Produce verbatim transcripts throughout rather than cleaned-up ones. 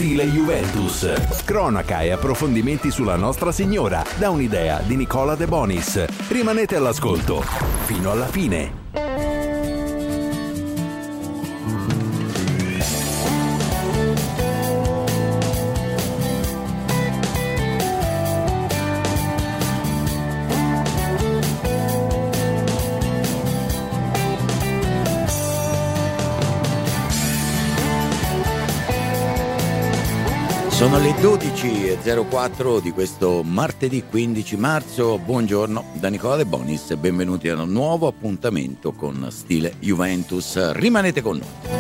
Stile Juventus. Cronaca e approfondimenti sulla Nostra Signora, da un'idea di Nicola De Bonis. Rimanete all'ascolto fino alla fine. Sono le dodici e zero quattro di questo martedì quindici marzo. Buongiorno da Nicola De Bonis e benvenuti a un nuovo appuntamento con Stile Juventus. Rimanete con noi.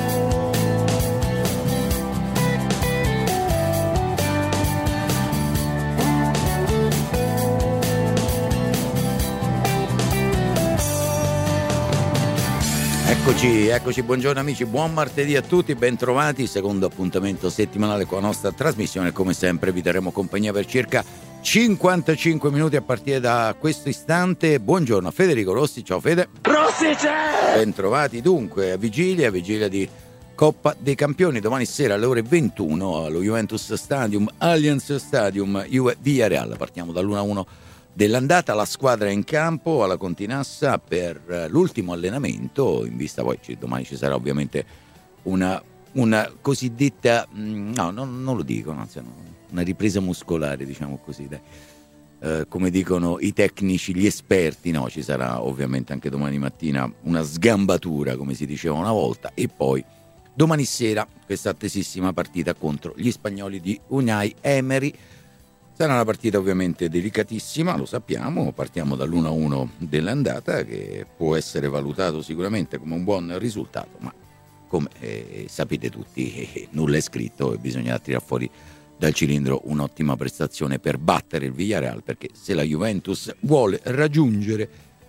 Eccoci, eccoci, buongiorno amici, buon martedì a tutti, bentrovati, secondo appuntamento settimanale con la nostra trasmissione. Come sempre vi daremo compagnia per circa cinquantacinque minuti a partire da questo istante. Buongiorno a Federico Rossi, ciao Fede. Rossi c'è! Bentrovati dunque a vigilia, vigilia di Coppa dei Campioni, domani sera alle ore ventuno allo Juventus Stadium, Allianz Stadium, Juve Villarreal. Partiamo dall'uno a uno dell'andata, la squadra è in campo alla Continassa per l'ultimo allenamento, in vista poi domani ci sarà ovviamente una, una cosiddetta, no non, non lo dico, no, una ripresa muscolare, diciamo così, dai. Eh, come dicono i tecnici, gli esperti, no, ci sarà ovviamente anche domani mattina una sgambatura, come si diceva una volta, e poi domani sera questa attesissima partita contro gli spagnoli di Unai Emery. Sarà una partita ovviamente delicatissima, lo sappiamo, partiamo dall'uno a uno dell'andata, che può essere valutato sicuramente come un buon risultato, ma come eh, sapete tutti eh, nulla è scritto e bisogna tirare fuori dal cilindro un'ottima prestazione per battere il Villarreal, perché se la Juventus vuole raggiungere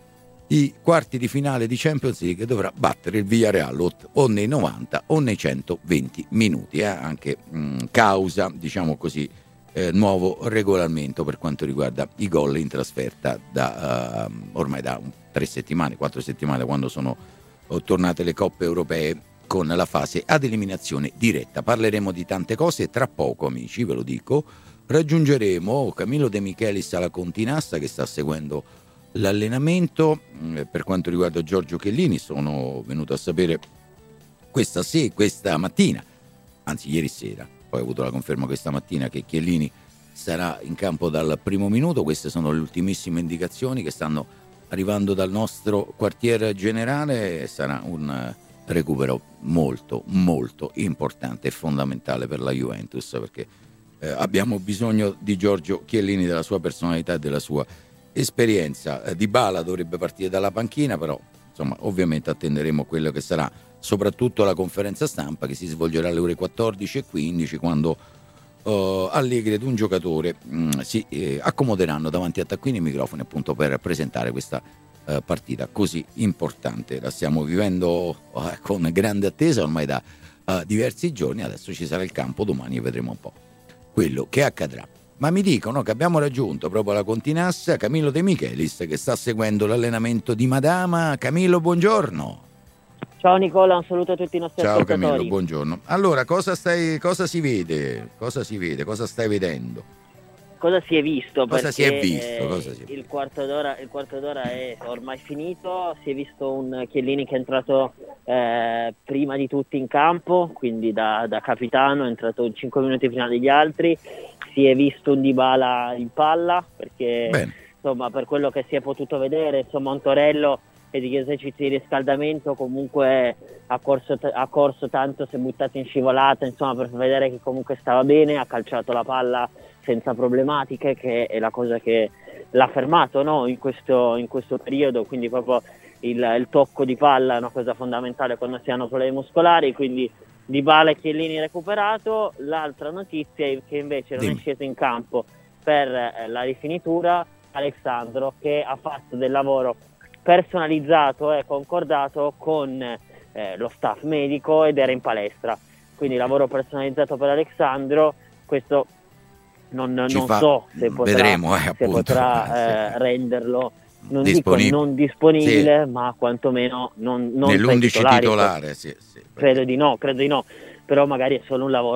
i quarti di finale di Champions League dovrà battere il Villarreal o, o nei novanta o nei centoventi minuti, eh? anche mh, causa, diciamo così, Eh, nuovo regolamento per quanto riguarda i gol in trasferta da uh, ormai da un, tre settimane, quattro settimane, da quando sono uh, tornate le coppe europee con la fase ad eliminazione diretta. Parleremo di tante cose tra poco, amici, ve lo dico. Raggiungeremo Camillo De Michelis alla Continassa, che sta seguendo l'allenamento. Eh, per quanto riguarda Giorgio Chiellini, sono venuto a sapere questa, sì, questa mattina, anzi ieri sera, poi ho avuto la conferma questa mattina che Chiellini sarà in campo dal primo minuto. Queste sono le ultimissime indicazioni che stanno arrivando dal nostro quartier generale. Sarà un recupero molto molto importante e fondamentale per la Juventus, perché eh, abbiamo bisogno di Giorgio Chiellini, della sua personalità e della sua esperienza. eh, Dybala dovrebbe partire dalla panchina, però insomma ovviamente attenderemo quello che sarà soprattutto la conferenza stampa, che si svolgerà alle ore quattordici e quindici, quando uh, Allegri ed un giocatore mh, si eh, accomoderanno davanti a taccuini e microfoni, appunto per presentare questa uh, partita così importante. La stiamo vivendo uh, con grande attesa ormai da uh, diversi giorni. Adesso ci sarà il campo domani e vedremo un po' quello che accadrà. Ma mi dicono che abbiamo raggiunto proprio alla Continassa Camillo De Michelis, che sta seguendo l'allenamento di Madama. Camillo, buongiorno. Ciao Nicola, un saluto a tutti i nostri Ciao ascoltatori. Camillo, buongiorno. Allora, cosa stai, cosa si vede? Cosa si vede? Cosa stai vedendo? Cosa si è visto? Cosa Perché, si è visto? Cosa si è visto? Il quarto d'ora, il quarto d'ora è ormai finito. Si è visto un Chiellini che è entrato eh, prima di tutti in campo, quindi da, da capitano, è entrato in cinque minuti prima degli altri. Si è visto un Dybala in palla, perché Bene. insomma, per quello che si è potuto vedere, insomma, un Torello e di esercizi di riscaldamento comunque ha corso, ha corso tanto, si è buttato in scivolata, insomma, per vedere che comunque stava bene, ha calciato la palla senza problematiche, che è la cosa che l'ha fermato, no? in, questo, in questo periodo, quindi proprio il, il tocco di palla è una cosa fondamentale quando si hanno problemi muscolari, quindi Dybala e Chiellini recuperato. L'altra notizia è che invece non Dimmi. è sceso in campo per eh, la rifinitura Alex Sandro, che ha fatto del lavoro personalizzato e concordato con eh, lo staff medico ed era in palestra, quindi lavoro personalizzato per Alessandro. Questo non, non fa... so se potrà, Vedremo, eh, se appunto. potrà eh, renderlo non Disponib- dico non disponibile, sì. ma quantomeno non, non nell'undici titolare, titolare, sì, sì, credo di no, credo di no, però magari è solo un lavoro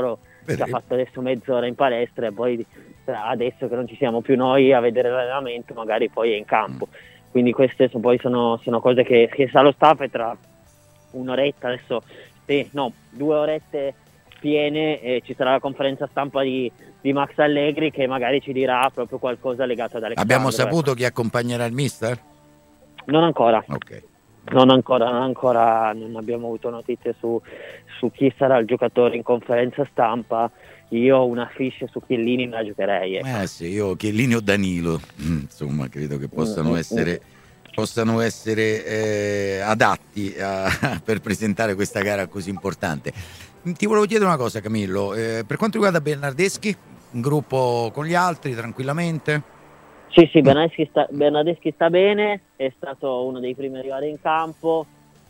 che ha fatto adesso mezz'ora in palestra e poi adesso che non ci siamo più noi a vedere l'allenamento magari poi è in campo. Mm. Quindi queste so, poi sono, sono cose che, che sa lo staff, e tra un'oretta adesso, sì, no, due orette piene e ci sarà la conferenza stampa di, di Max Allegri che magari ci dirà proprio qualcosa legato ad Alexandro. Abbiamo saputo chi accompagnerà il mister? Non ancora. Ok. Non ancora, non ancora, non abbiamo avuto notizie su, su chi sarà il giocatore in conferenza stampa. Io una fiche su Chiellini me la giocherei. Ecco. Eh sì, io Chiellini o Danilo, insomma, credo che possano mm-hmm. essere, possano essere eh, adatti a, per presentare questa gara così importante. Ti volevo chiedere una cosa, Camillo, eh, per quanto riguarda Bernardeschi, in gruppo con gli altri, tranquillamente? Sì, sì, Bernardeschi sta, Bernardeschi sta bene, è stato uno dei primi ad arrivare in campo,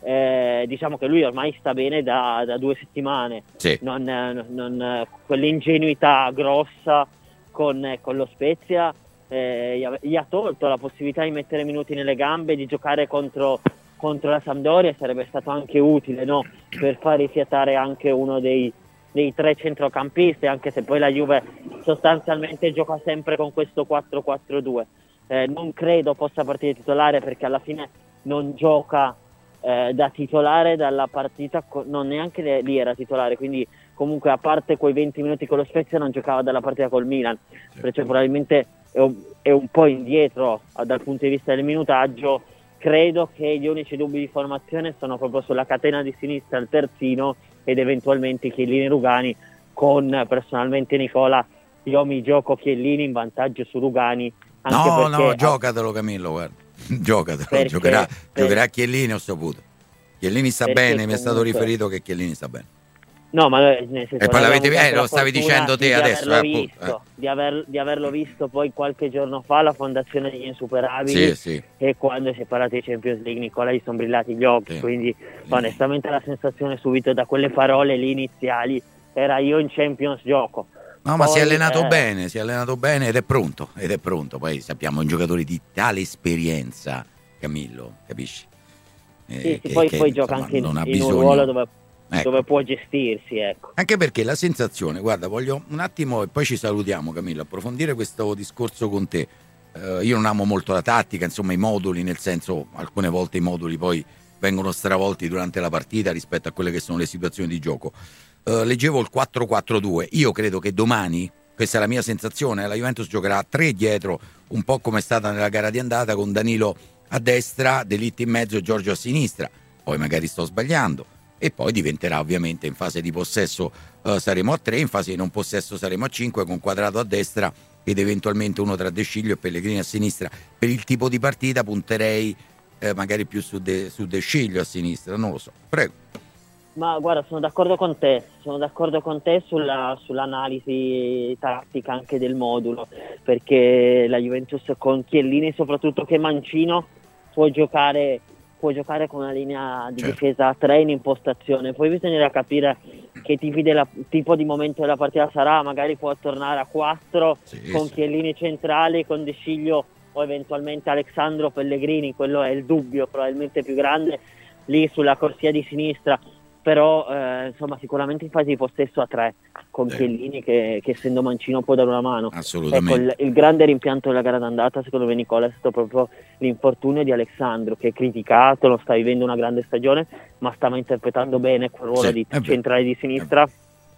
eh, diciamo che lui ormai sta bene da, da due settimane, sì. non, non, quell'ingenuità grossa con, con lo Spezia eh, gli, ha, gli ha tolto la possibilità di mettere minuti nelle gambe, di giocare contro, contro la Sampdoria, sarebbe stato anche utile, no? Per far rifiatare anche uno dei dei tre centrocampisti, anche se poi la Juve sostanzialmente gioca sempre con questo quattro quattro due. Eh, non credo possa partire titolare perché alla fine non gioca eh, da titolare dalla partita, non neanche lì era titolare, quindi comunque a parte quei venti minuti con lo Spezia non giocava dalla partita col Milan, perché probabilmente è un, è un po' indietro dal punto di vista del minutaggio. Credo che gli unici dubbi di formazione sono proprio sulla catena di sinistra, il terzino ed eventualmente Chiellini e Rugani, con personalmente Nicola io mi gioco Chiellini in vantaggio su Rugani. Anche no, perché no, giocatelo Camillo, guarda, giocatelo, perché, giocherà, per... giocherà Chiellini, ho saputo. Chiellini sta bene, comunque... mi è stato riferito che Chiellini sta bene. No, ma nel senso, e poi l'avete eh, lo stavi dicendo te di adesso, averlo eh, visto, eh. di, aver, di averlo visto poi qualche giorno fa alla Fondazione degli Insuperabili, sì, sì. E quando si è parlato di Champions League Nicola gli sono brillati gli occhi, sì. Quindi sì. Onestamente la sensazione subito da quelle parole lì iniziali era io in Champions gioco. No, poi, ma si è allenato eh... bene, si è allenato bene ed è pronto, ed è pronto. Poi sappiamo un giocatore di tale esperienza, Camillo, capisci? Eh, sì, sì, che, poi, che, poi insomma, gioca anche in, in bisogno... un ruolo dove, ecco. dove può gestirsi, ecco. Anche perché la sensazione, guarda, voglio un attimo e poi ci salutiamo, Camillo, approfondire questo discorso con te. Uh, io non amo molto la tattica, insomma i moduli, nel senso alcune volte i moduli poi vengono stravolti durante la partita rispetto a quelle che sono le situazioni di gioco. Uh, leggevo il quattro quattro due, io credo che domani, questa è la mia sensazione, la Juventus giocherà a tre dietro, un po' come è stata nella gara di andata, con Danilo a destra, De Ligt in mezzo e Giorgio a sinistra, poi magari sto sbagliando, e poi diventerà ovviamente in fase di possesso uh, saremo a tre, in fase di non possesso saremo a cinque, con Quadrato a destra ed eventualmente uno tra De Sciglio e Pellegrini a sinistra. Per il tipo di partita punterei eh, magari più su De, su De Sciglio a sinistra, non lo so, prego. Ma guarda, sono d'accordo con te, sono d'accordo con te sulla, sull'analisi tattica anche del modulo, perché la Juventus con Chiellini, soprattutto che Mancino, può giocare, può giocare con una linea di certo. difesa a tre in impostazione, poi bisognerà capire che tipi della, tipo di momento della partita sarà, magari può tornare a quattro sì, con sì. Chiellini centrali, con De Sciglio o eventualmente Alexandro Pellegrini, quello è il dubbio probabilmente più grande, lì sulla corsia di sinistra. Però eh, insomma sicuramente in fase di possesso a tre con eh. Chiellini che, che essendo mancino può dare una mano. Assolutamente. Ecco, il, il grande rimpianto della gara d'andata secondo me Nicola è stato proprio l'infortunio di Alexandro, che è criticato, non sta vivendo una grande stagione ma stava interpretando bene quel ruolo sì, di centrale di sinistra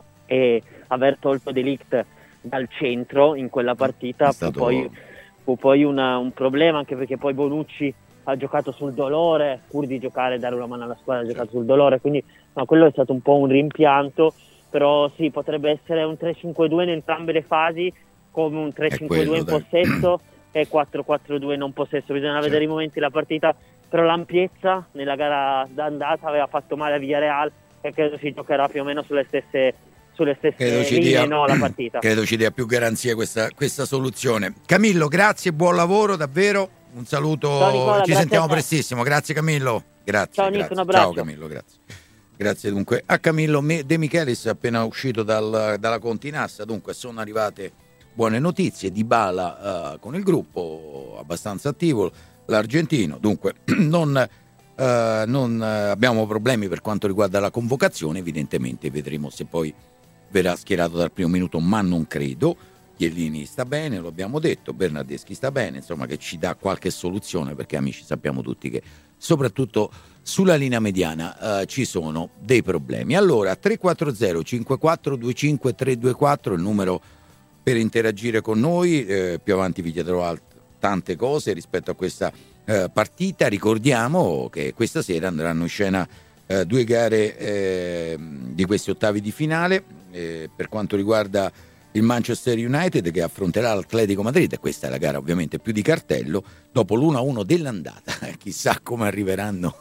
e aver tolto De Ligt dal centro in quella partita stato... fu poi, fu poi una, un problema, anche perché poi Bonucci ha giocato sul dolore, pur di giocare e dare una mano alla squadra ha giocato sul dolore, quindi no, quello è stato un po' un rimpianto, però sì, potrebbe essere un tre cinque due in entrambe le fasi, come un tre cinque due in possesso e quattro quattro due non possesso, bisogna certo. vedere i momenti della partita, però l'ampiezza nella gara d'andata aveva fatto male a Villarreal e credo si giocherà più o meno sulle stesse sulle stesse linee, dia, no, la partita. Credo ci dia più garanzie questa, questa soluzione. Camillo, grazie, buon lavoro davvero. Un saluto, ciao Nicola, ci sentiamo prestissimo, grazie Camillo, grazie, ciao, grazie. Nick, un abbraccio. Ciao Camillo, grazie. Grazie dunque a Camillo De Michelis, appena uscito dal, dalla Continassa. Dunque sono arrivate buone notizie, Dybala uh, con il gruppo abbastanza attivo, l'argentino, dunque non, uh, non uh, abbiamo problemi per quanto riguarda la convocazione, evidentemente vedremo se poi verrà schierato dal primo minuto, ma non credo. Chiellini sta bene, lo abbiamo detto, Bernardeschi sta bene, insomma, che ci dà qualche soluzione, perché amici sappiamo tutti che soprattutto sulla linea mediana eh, ci sono dei problemi. Allora tre quattro zero cinque quattro due cinque tre due quattro il numero per interagire con noi, eh, più avanti vi chiederò alt- tante cose rispetto a questa eh, partita. Ricordiamo che questa sera andranno in scena eh, due gare eh, di questi ottavi di finale, eh, per quanto riguarda il Manchester United che affronterà l'Atletico Madrid, e questa è la gara ovviamente più di cartello, dopo l'uno a uno dell'andata. Chissà come arriveranno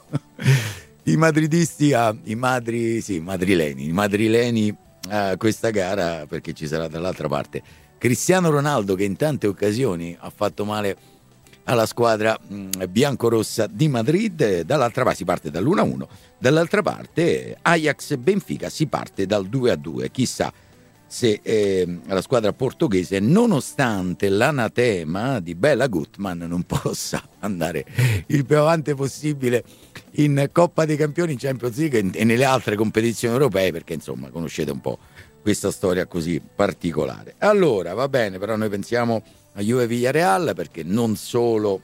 i madridisti a, i madri, sì, madrileni, i madrileni a questa gara, perché ci sarà dall'altra parte Cristiano Ronaldo, che in tante occasioni ha fatto male alla squadra mh, biancorossa di Madrid. Dall'altra parte si parte dall'uno a uno, dall'altra parte Ajax Benfica si parte dal due a due. Chissà se eh, la squadra portoghese, nonostante l'anatema di Bella Gutmann, non possa andare il più avanti possibile in Coppa dei Campioni, in Champions League e nelle altre competizioni europee, perché insomma conoscete un po' questa storia così particolare. Allora va bene, però noi pensiamo a Juve Villarreal, perché non solo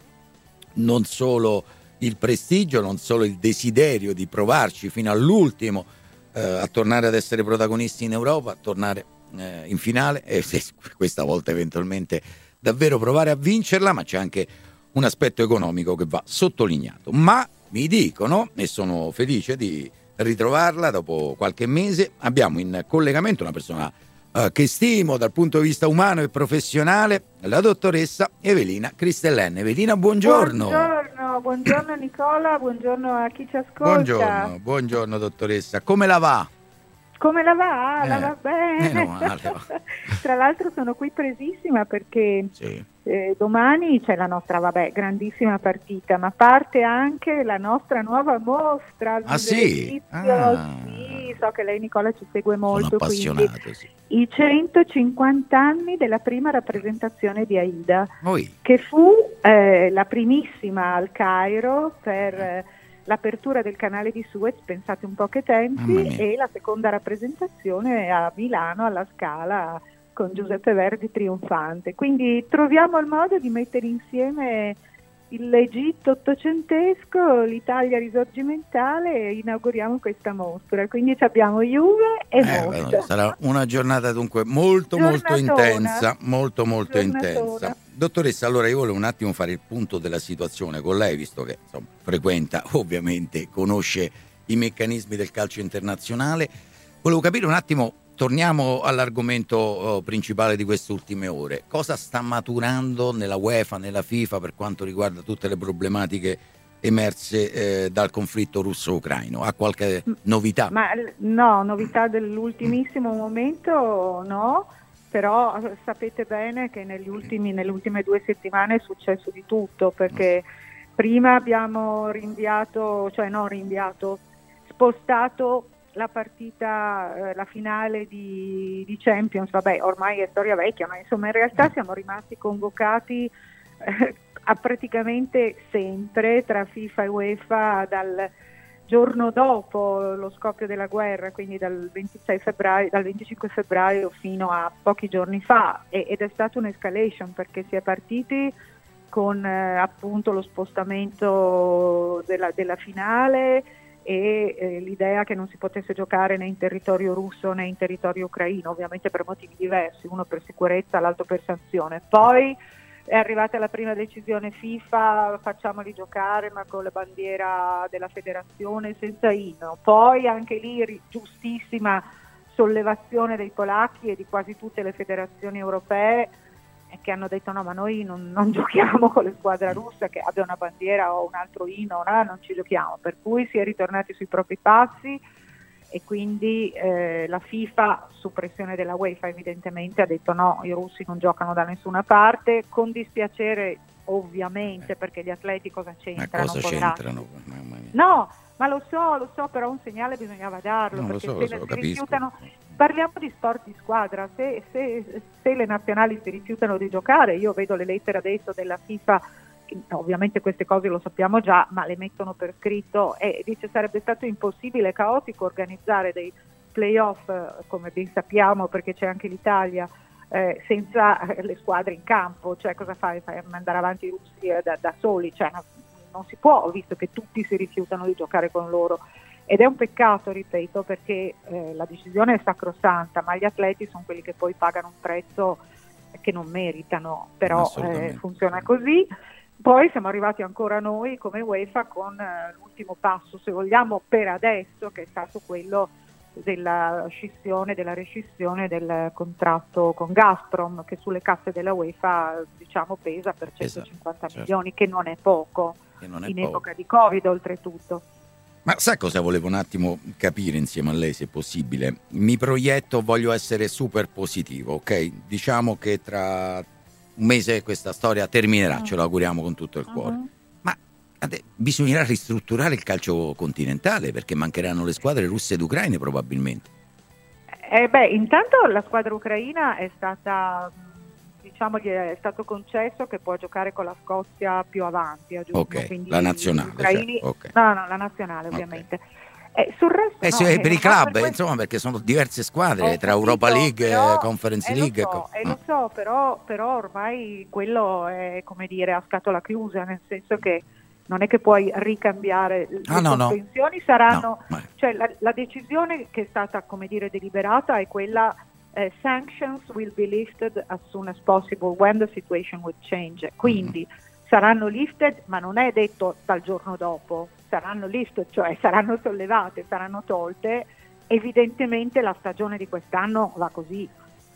non solo il prestigio, non solo il desiderio di provarci fino all'ultimo eh, a tornare ad essere protagonisti in Europa, a tornare eh, in finale e se, questa volta eventualmente davvero provare a vincerla, ma c'è anche un aspetto economico che va sottolineato. Ma mi dicono, e sono felice di ritrovarla dopo qualche mese, abbiamo in collegamento una persona uh, che stimo dal punto di vista umano e professionale, la dottoressa Evelina Cristellen. Evelina, buongiorno. Buongiorno, buongiorno Nicola, buongiorno a chi ci ascolta. Buongiorno, buongiorno dottoressa, come la va? Come la va? Eh, la va bene. meno male, va. Tra l'altro sono qui presissima perché Sì. eh, domani c'è la nostra, vabbè, grandissima partita, ma parte anche la nostra nuova mostra. Ah sì? Ah. Sì, so che lei Nicola ci segue molto. Sono appassionato, quindi, sì. I centocinquanta anni della prima rappresentazione di Aida, Oi. che fu eh, la primissima al Cairo per eh, l'apertura del canale di Suez, pensate un po' che tempi, e la seconda rappresentazione a Milano alla Scala con Giuseppe Verdi trionfante. Quindi troviamo il modo di mettere insieme l'Egitto ottocentesco, l'Italia risorgimentale e inauguriamo questa mostra. Quindi abbiamo Juve e eh, mostra. Sarà una giornata dunque molto molto intensa, molto molto Giornatona. intensa. Dottoressa, allora io volevo un attimo fare il punto della situazione con lei, visto che insomma, frequenta, ovviamente conosce i meccanismi del calcio internazionale. Volevo capire un attimo, torniamo all'argomento oh, principale di queste ultime ore. Cosa sta maturando nella UEFA, nella FIFA per quanto riguarda tutte le problematiche emerse eh, dal conflitto russo-ucraino? Ha qualche novità? Ma no, novità dell'ultimissimo momento no. Però sapete bene che negli ultimi, nelle ultime due settimane è successo di tutto, perché prima abbiamo rinviato, cioè non rinviato, spostato la partita, eh, la finale di, di Champions, vabbè ormai è storia vecchia, ma insomma in realtà siamo rimasti convocati eh, a praticamente sempre tra FIFA e UEFA dal giorno dopo lo scoppio della guerra, quindi dal ventisei febbraio, dal venticinque febbraio fino a pochi giorni fa, e, ed è stata un'escalation perché si è partiti con eh, appunto lo spostamento della, della finale e eh, l'idea che non si potesse giocare né in territorio russo né in territorio ucraino, ovviamente per motivi diversi, uno per sicurezza, l'altro per sanzione. Poi è arrivata la prima decisione FIFA, facciamoli giocare ma con la bandiera della federazione senza inno. Poi anche lì giustissima sollevazione dei polacchi e di quasi tutte le federazioni europee che hanno detto no, ma noi non, non giochiamo con le squadre russe che abbia una bandiera o un altro inno, no, non ci giochiamo. Per cui si è ritornati sui propri passi e quindi eh, la FIFA, su pressione della UEFA evidentemente, ha detto no, i russi non giocano da nessuna parte, con dispiacere ovviamente, perché gli atleti cosa c'entrano? Ma cosa c'entrano? No, ma lo so, lo so, però un segnale bisognava darlo, no, perché lo so, se lo so, si capisco. rifiutano, parliamo di sport di squadra, se, se, se le nazionali si rifiutano di giocare, io vedo le lettere adesso della FIFA, che, ovviamente queste cose lo sappiamo già, ma le mettono per scritto, e dice sarebbe stato impossibile, caotico organizzare dei playoff, come ben sappiamo, perché c'è anche l'Italia, eh, senza le squadre in campo, cioè cosa fai? Fai andare avanti i russi eh, da, da soli, cioè no, non si può, visto che tutti si rifiutano di giocare con loro. Ed è un peccato, ripeto, perché eh, la decisione è sacrosanta, ma gli atleti sono quelli che poi pagano un prezzo che non meritano, però eh, funziona così. Poi siamo arrivati ancora noi come UEFA con eh, l'ultimo passo, se vogliamo, per adesso, che è stato quello della scissione, della rescissione del contratto con Gazprom, che sulle casse della UEFA, diciamo, pesa per centocinquanta esatto, milioni, certo. Che non è poco, che non è in poco. Epoca di Covid oltretutto. Ma sai cosa volevo un attimo capire insieme a lei, se possibile? Mi proietto, voglio essere super positivo, ok? Diciamo che tra un mese questa storia terminerà, uh-huh. ce lo auguriamo con tutto il cuore. Uh-huh. Ma ade- bisognerà ristrutturare il calcio continentale, perché mancheranno le squadre russe ed ucraine probabilmente. Eh beh, intanto la squadra ucraina è stata, diciamo, gli è stato concesso che può giocare con la Scozia più avanti a giugno. Ok, quindi la nazionale. Ucraini, cioè, okay. No, no, la nazionale ovviamente. Okay. Eh, sul resto eh, no, sì, eh, per i club, per insomma, perché sono diverse squadre, Ho tra capito, Europa League, però, Conference eh, League. Lo so, eh, no. lo so però, però ormai quello è, come dire, a scatola chiusa, nel senso che non è che puoi ricambiare, ah, le no, sospensioni no. saranno, no, cioè la, la decisione che è stata, come dire, deliberata è quella eh, sanctions will be lifted as soon as possible when the situation will change, quindi mm. saranno lifted, ma non è detto dal giorno dopo, saranno lifted, cioè saranno sollevate, saranno tolte. Evidentemente la stagione di quest'anno va così.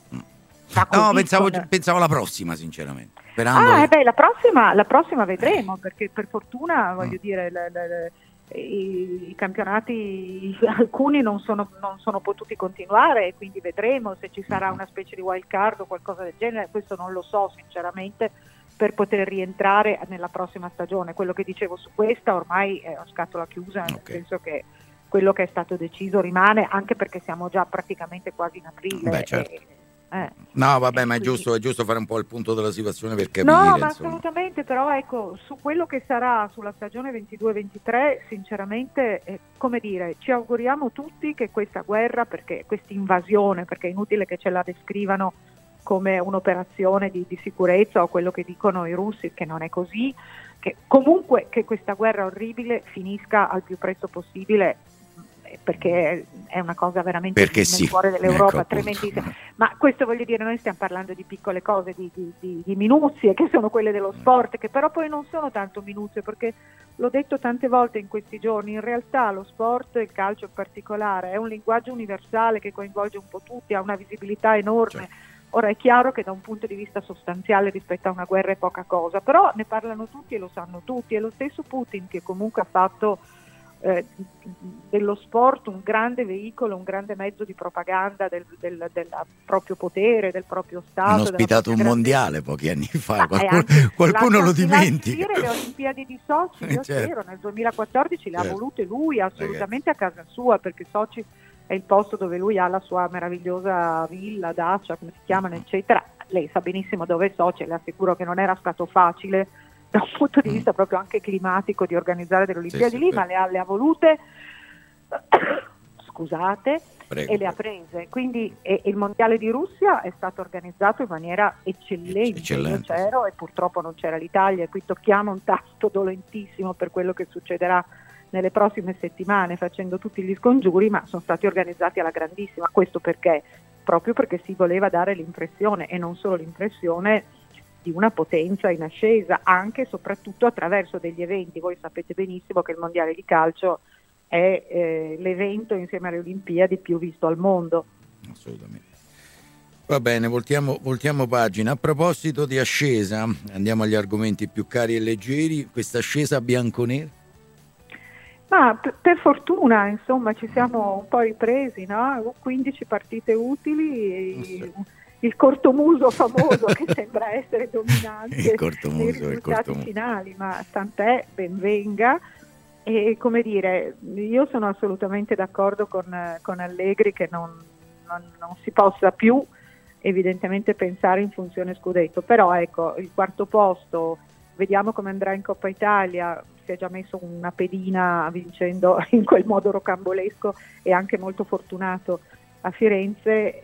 Va così no, pensavo, con... pensavo alla prossima, sinceramente. Sperando... Ah, eh beh, la prossima, la prossima vedremo, perché per fortuna, voglio mm. dire, le, le, le, i, i campionati, alcuni non sono, non sono potuti continuare, quindi vedremo se ci sarà una specie di wild card o qualcosa del genere, questo non lo so sinceramente, per poter rientrare nella prossima stagione. Quello che dicevo su questa ormai è a scatola chiusa, nel okay. senso che quello che è stato deciso rimane, anche perché siamo già praticamente quasi in aprile. Beh, certo. e, eh, no vabbè, ma è quindi... giusto, è giusto fare un po' il punto della situazione per capire. No, ma insomma. assolutamente, però ecco, su quello che sarà sulla stagione ventidue ventitré, sinceramente, eh, come dire, ci auguriamo tutti che questa guerra, perché questa invasione, perché è inutile che ce la descrivano come un'operazione di, di sicurezza o quello che dicono i russi, che non è così, che comunque che questa guerra orribile finisca al più presto possibile, perché è una cosa veramente perché nel sì. cuore dell'Europa, ecco, tremendissima. Ma questo voglio dire, noi stiamo parlando di piccole cose, di, di, di, di minuzie, che sono quelle dello sport, che però poi non sono tanto minuzie, perché l'ho detto tante volte in questi giorni, in realtà lo sport, il calcio in particolare, è un linguaggio universale che coinvolge un po' tutti, ha una visibilità enorme. Certo. Ora è chiaro che da un punto di vista sostanziale rispetto a una guerra è poca cosa, però ne parlano tutti e lo sanno tutti, e lo stesso Putin, che comunque ha fatto eh, dello sport un grande veicolo, un grande mezzo di propaganda del, del, del proprio potere, del proprio Stato. Hanno ospitato un grande... mondiale pochi anni fa, qualcuno, anche, qualcuno lo dimentica. Le Olimpiadi di Sochi, io certo. c'ero, nel duemilaquattordici le certo. ha volute lui assolutamente Ragazzi. a casa sua, perché Sochi è il posto dove lui ha la sua meravigliosa villa, dacia, come si chiamano, eccetera. Lei sa benissimo dove è Sochi, le assicuro che non era stato facile da un punto di vista proprio anche climatico di organizzare delle Olimpiadi sì, lì, sì, ma le ha, le ha volute, scusate, prego, e le ha prese. Quindi e, il Mondiale di Russia è stato organizzato in maniera eccellente, eccellente. Io c'ero e purtroppo non c'era l'Italia, e qui tocchiamo un tasto dolentissimo per quello che succederà nelle prossime settimane, facendo tutti gli scongiuri, ma sono stati organizzati alla grandissima. Questo perché? Proprio perché si voleva dare l'impressione, e non solo l'impressione, di una potenza in ascesa, anche e soprattutto attraverso degli eventi. Voi sapete benissimo che il Mondiale di calcio è eh, l'evento insieme alle Olimpiadi più visto al mondo. Assolutamente. Va bene, voltiamo, voltiamo pagina. A proposito di ascesa, andiamo agli argomenti più cari e leggeri. Questa ascesa bianconera? Ma p- per fortuna, insomma, ci siamo un po' ripresi, no? quindici partite utili, e il cortomuso famoso che sembra essere dominante nei risultati finali, ma tant'è, ben venga. E come dire, io sono assolutamente d'accordo con, con Allegri che non, non, non si possa più evidentemente pensare in funzione scudetto, però ecco, il quarto posto, vediamo come andrà in Coppa Italia. Si è già messo una pedina vincendo in quel modo rocambolesco e anche molto fortunato a Firenze,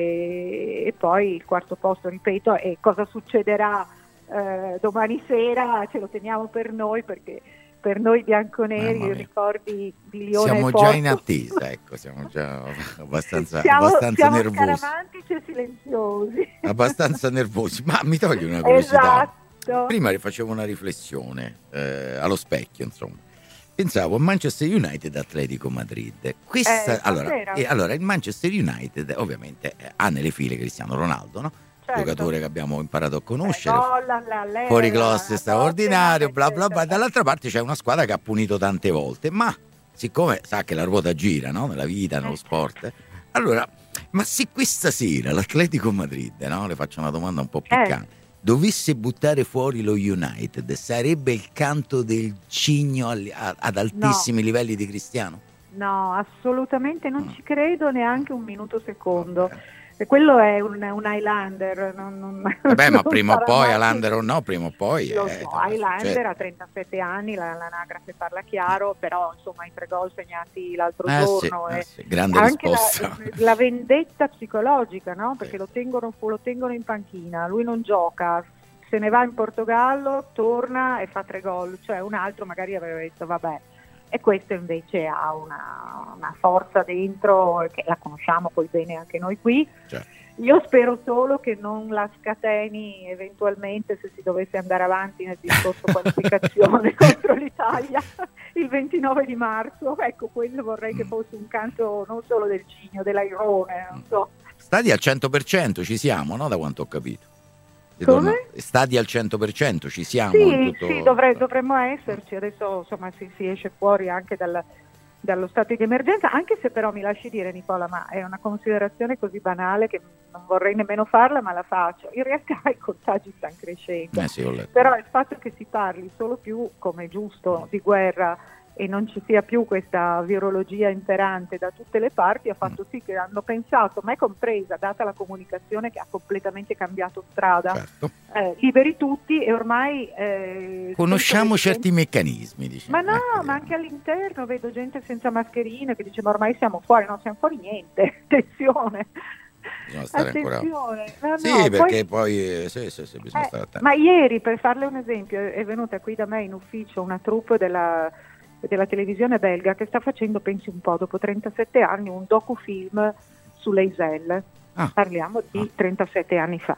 e, e poi il quarto posto, ripeto, e cosa succederà eh, domani sera ce lo teniamo per noi, perché per noi bianconeri i ricordi di Lione siamo e già Porto. in attesa, ecco, siamo già abbastanza, siamo, abbastanza siamo nervosi. scaramantici e silenziosi. Abbastanza nervosi, ma mi togli una curiosità. Esatto. Prima facevo una riflessione eh, allo specchio, insomma. Pensavo a Manchester United e Atletico Madrid. Questa, Eh, allora, e allora il Manchester United ovviamente eh, ha nelle file Cristiano Ronaldo, no? Certo. Giocatore che abbiamo imparato a conoscere, Eh, Nolan, la Lera, fuori classe la straordinario, bla Tottenham, bla bla. Dall'altra parte c'è una squadra che ha punito tante volte, ma siccome sa che la ruota gira, no? Nella vita, nello sport, eh, allora, ma se questa sera l'Atletico Madrid, no? Le faccio una domanda un po' piccante, Eh. dovesse buttare fuori lo United, sarebbe il canto del cigno al- a- ad altissimi No. livelli di Cristiano? No, assolutamente non No. ci credo neanche un minuto secondo. Vabbè. E quello è un, un Highlander. Non, non, Vabbè, ma non prima o sarà poi, mai- Highlander o no, prima o poi... Lo eh, so, insomma, Highlander succede. ha trentasette anni, la, l'anagrafe parla chiaro, però insomma i tre gol segnati l'altro Eh sì, giorno. eh e sì, grande anche risposta. la, la vendetta psicologica, no? Perché Sì. lo tengono, lo tengono in panchina, lui non gioca, se ne va in Portogallo, torna e fa tre gol, cioè un altro magari aveva detto vabbè. E questo invece ha una, una forza dentro che la conosciamo poi bene anche noi qui. Certo. Io spero solo che non la scateni eventualmente se si dovesse andare avanti nel discorso qualificazione contro l'Italia il ventinove di marzo. Ecco, quello vorrei che fosse un canto non solo del cigno, dell'airone, non so. Stadi al cento per cento ci siamo, no? Da quanto ho capito. Come? Ritorno- Stadi al cento per cento ci siamo. Sì, in tutto- sì, dovre- dovremmo esserci. Adesso insomma si, si esce fuori anche dal, dallo stato di emergenza, anche se però mi lasci dire, Nicola, ma è una considerazione così banale che non vorrei nemmeno farla, ma la faccio. In realtà i contagi stanno crescendo. Eh sì, ho letto. Però il fatto che si parli solo più, come è giusto, di guerra e non ci sia più questa virologia imperante da tutte le parti ha fatto sì che hanno pensato, me compresa, data la comunicazione che ha completamente cambiato strada, Certo. eh, liberi tutti e ormai... eh, Conosciamo senza- certi meccanismi, diciamo. Ma no, Ecco, ma anche all'interno vedo gente senza mascherine che dice ma ormai siamo fuori, non siamo fuori niente, attenzione. bisogna stare ancora. Attenzione. No, Sì, no, perché poi- poi, eh, sì, sì, sì, bisogna eh, stare attenti. ma ieri, per farle un esempio, è venuta qui da me in ufficio una troupe della, della televisione belga che sta facendo, pensi un po', dopo trentasette anni, un docufilm sulle Iselle. Ah. Parliamo di Ah. trentasette anni fa.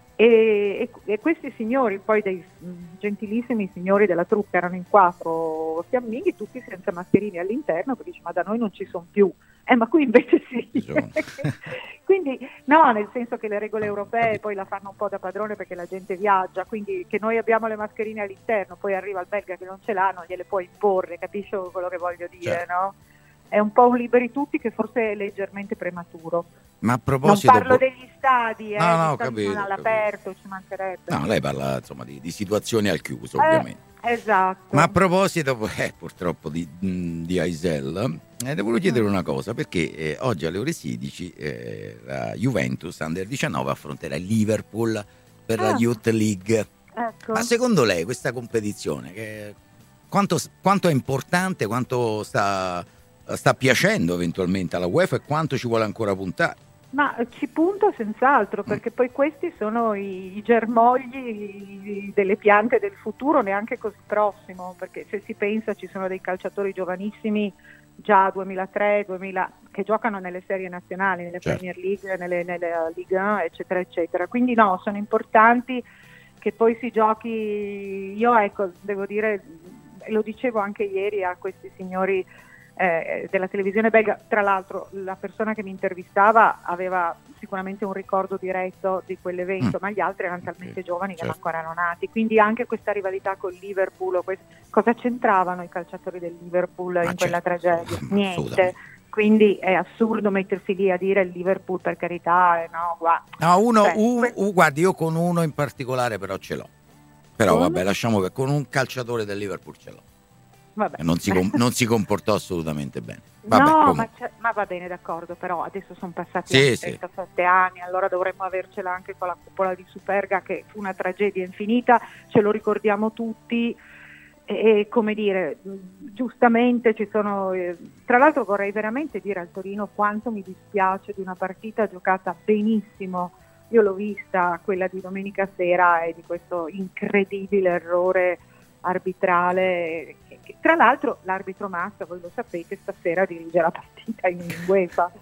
E, e- e questi signori, poi dei mh, gentilissimi signori della troupe, erano in quattro fiamminghi, tutti senza mascherine all'interno, perché dice ma da noi non ci sono più. Eh, ma qui invece sì. Insomma. Quindi no, nel senso che le regole Ah, europee capito. poi la fanno un po' da padrone perché la gente viaggia, quindi che noi abbiamo le mascherine all'interno, poi arriva il belga che non ce l'ha, non gliele può imporre, capisci quello che voglio dire, Certo. no? È un po' un liberi tutti che forse è leggermente prematuro. Ma a Non proposito... parlo degli stadi, eh, No, no, gli ho stadi capito, sono ho all'aperto, ci mancherebbe. No, lei parla insomma di, di situazioni al chiuso, Eh, ovviamente. Esatto. Ma a proposito, eh, purtroppo, di, mh, di Aisel, eh, le volevo chiedere una cosa, perché eh, oggi alle ore sedici eh, la Juventus Under diciannove affronterà il Liverpool per la Ah. Youth League. Ecco. Ma secondo lei questa competizione, che, quanto, quanto è importante, quanto sta, sta piacendo eventualmente alla UEFA e quanto ci vuole ancora puntare? Ma eh, ci punto senz'altro, perché poi questi sono i, i germogli delle piante del futuro, neanche così prossimo, perché se si pensa ci sono dei calciatori giovanissimi già duemilatré duemila che giocano nelle serie nazionali, nelle Certo. Premier League, nelle, nelle Ligue uno, eccetera, eccetera. Quindi no, sono importanti che poi si giochi. Io ecco, devo dire, lo dicevo anche ieri a questi signori eh, della televisione belga, tra l'altro la persona che mi intervistava aveva sicuramente un ricordo diretto di quell'evento, Mm. ma gli altri erano talmente Ok, giovani che certo. ancora erano nati, quindi anche questa rivalità con il Liverpool, o quest- cosa c'entravano i calciatori del Liverpool Ma in quella certo, tragedia? Niente. assolutamente. Quindi è assurdo mettersi lì a dire il Liverpool, per carità, eh, no, guarda. No, uno, Cioè, u- que- u- guardi, io con uno in particolare però ce l'ho. Però Con? vabbè, lasciamo che con un calciatore del Liverpool ce l'ho. Vabbè. E non si, com- non si comportò assolutamente bene. Vabbè, no, comunque. ma, c'è- ma va bene, d'accordo, però adesso sono passati Sì, anche sì. trentasette anni, allora dovremmo avercela anche con la cupola di Superga, che fu una tragedia infinita, ce lo ricordiamo tutti, e come dire, giustamente ci sono, eh, tra l'altro vorrei veramente dire al Torino quanto mi dispiace di una partita giocata benissimo, io l'ho vista quella di domenica sera, e di questo incredibile errore arbitrale, che, che, tra l'altro l'arbitro Massa, voi lo sapete, stasera dirige la partita in UEFA.